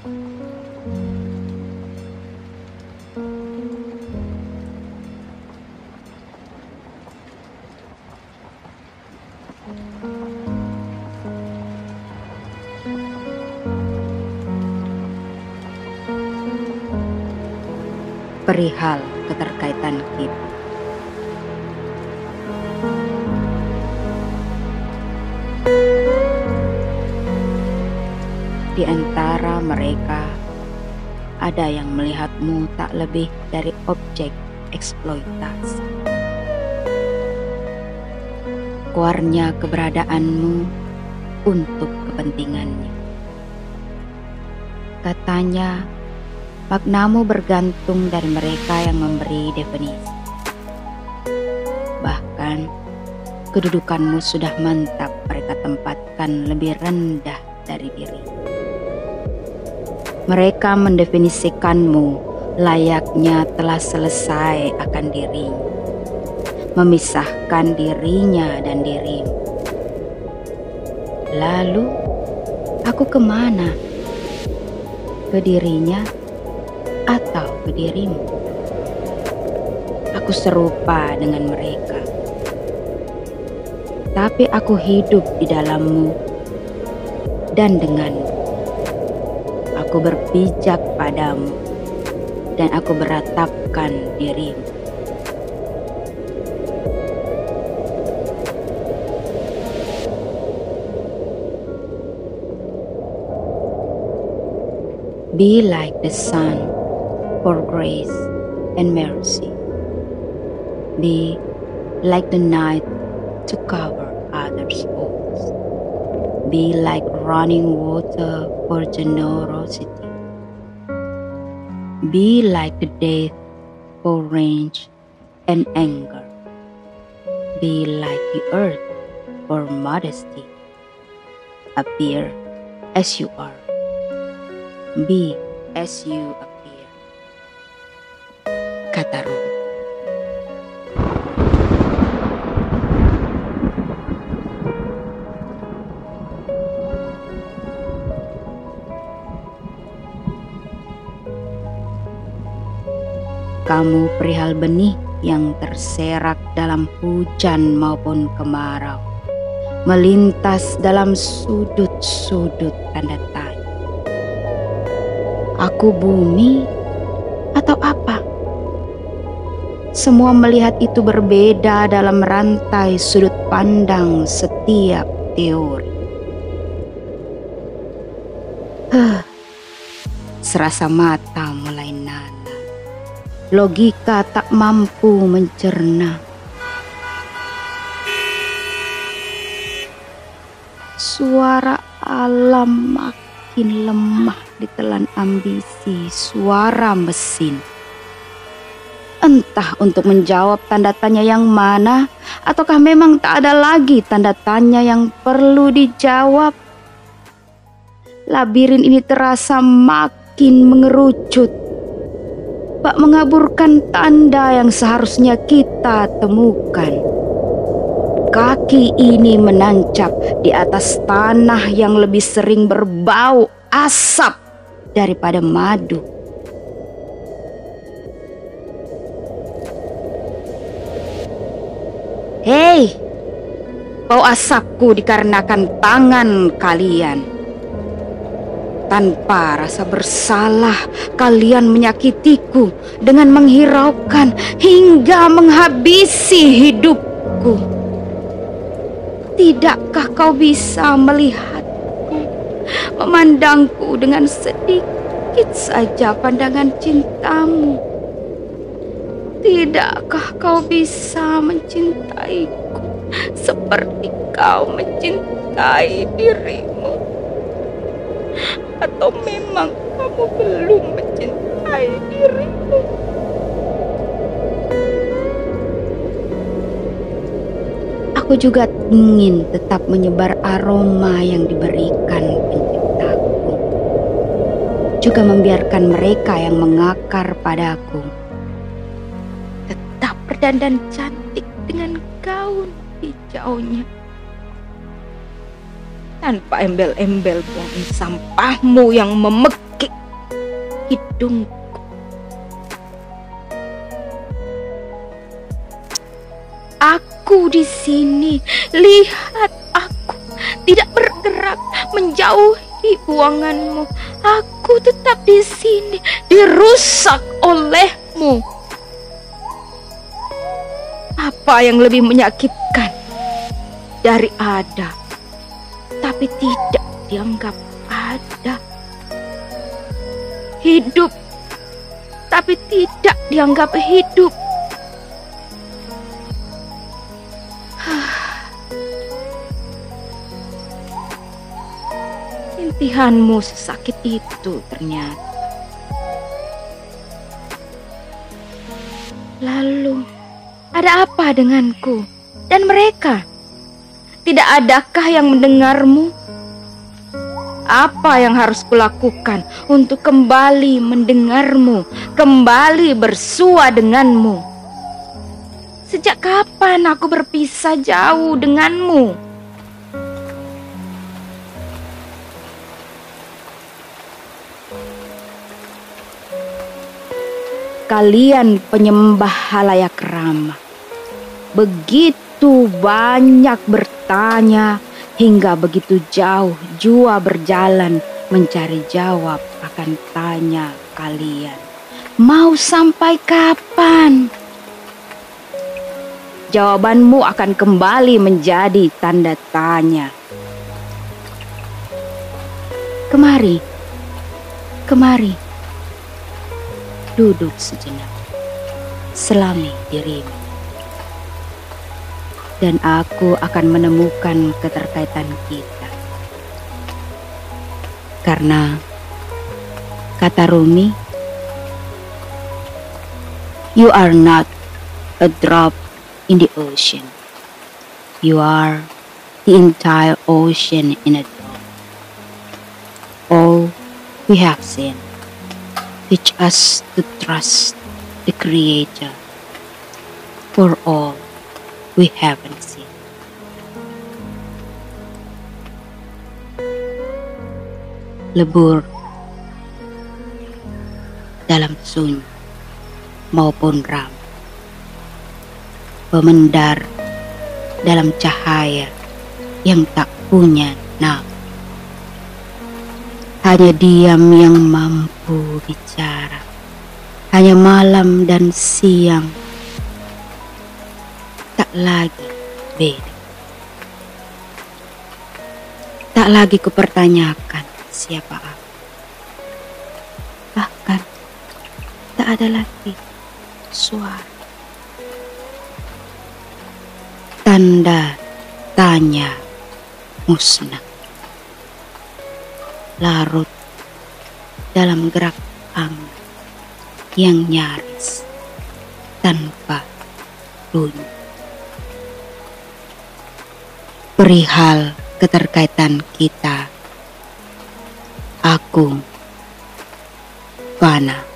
Perihal keterkaitan kita. Di antara mereka, ada yang melihatmu tak lebih dari objek eksploitasi. Keluarnya keberadaanmu untuk kepentingannya. Katanya, maknamu bergantung dari mereka yang memberi definisi. Bahkan, kedudukanmu sudah mantap mereka tempatkan lebih rendah dari diri. Mereka mendefinisikanmu layaknya telah selesai akan dirinya, memisahkan dirinya dan dirimu. Lalu, aku kemana? Ke dirinya atau ke dirimu? Aku serupa dengan mereka, tapi aku hidup di dalammu dan denganmu. Aku berpijak padamu dan aku beratapkan dirimu. Be like the sun for grace and mercy. Be like the night to cover others' faults. Be like running water for generosity. Be like the death for rage and anger. Be like the earth for modesty. Appear as you are. Be as you appear. Kata Rumi. Kamu perihal benih yang terserak dalam hujan maupun kemarau, melintas dalam sudut-sudut tanda tanya. Aku bumi atau apa? Semua melihat itu berbeda dalam rantai sudut pandang setiap teori. Serasa mata mulai nana. Logika tak mampu mencerna. Suara alam makin lemah ditelan ambisi suara mesin. Entah untuk menjawab tanda tanya yang mana, ataukah memang tak ada lagi tanda tanya yang perlu dijawab. Labirin ini terasa makin mengerucut. Bak mengaburkan tanda yang seharusnya kita temukan. Kaki ini menancap di atas tanah yang lebih sering berbau asap daripada madu. Hei, bau asapku dikarenakan tangan kalian. Tanpa rasa bersalah, kalian menyakitiku dengan menghiraukan hingga menghabisi hidupku. Tidakkah kau bisa melihatku, memandangku dengan sedikit saja pandangan cintamu? Tidakkah kau bisa mencintaiku seperti kau mencintai dirimu? Atau memang kamu belum mencintai dirimu? Aku juga ingin tetap menyebar aroma yang diberikan penciptaku. Juga membiarkan mereka yang mengakar padaku tetap berdandan cantik dengan gaun hijaunya. Tanpa embel-embel buang sampahmu yang memekik hidungku. Aku di sini, lihat aku tidak bergerak menjauhi buanganmu. Aku tetap di sini, dirusak olehmu. Apa yang lebih menyakitkan dari ada, tapi tidak dianggap ada? Hidup, tapi tidak dianggap hidup. Intihanmu sesakit itu ternyata. Lalu, ada apa denganku dan mereka? Tidak adakah yang mendengarmu? Apa yang harus kulakukan untuk kembali mendengarmu, kembali bersua denganmu? Sejak kapan aku berpisah jauh denganmu? Kalian penyembah halayak ramah, begitu banyak bertanya hingga begitu jauh jua berjalan mencari jawab akan tanya kalian. Mau sampai kapan? Jawabanmu akan kembali menjadi tanda tanya. Kemari, kemari. Duduk sejenak, selami dirimu, dan aku akan menemukan keterkaitan kita. Karena kata Rumi, you are not a drop in the ocean. You are the entire ocean in a drop. All we have seen teach us to trust the Creator for all we haven't seen. Lebur dalam sunyi maupun ram, pemendar dalam cahaya yang tak punya nama. Hanya diam yang mampu bicara, hanya malam dan siang, tak lagi beda. Tak lagi kupertanyakan siapa aku. Bahkan tak ada lagi suara. Tanda tanya musnah. Larut dalam gerak angin yang nyaris tanpa bunyi. Perihal keterkaitan kita, aku, Fana.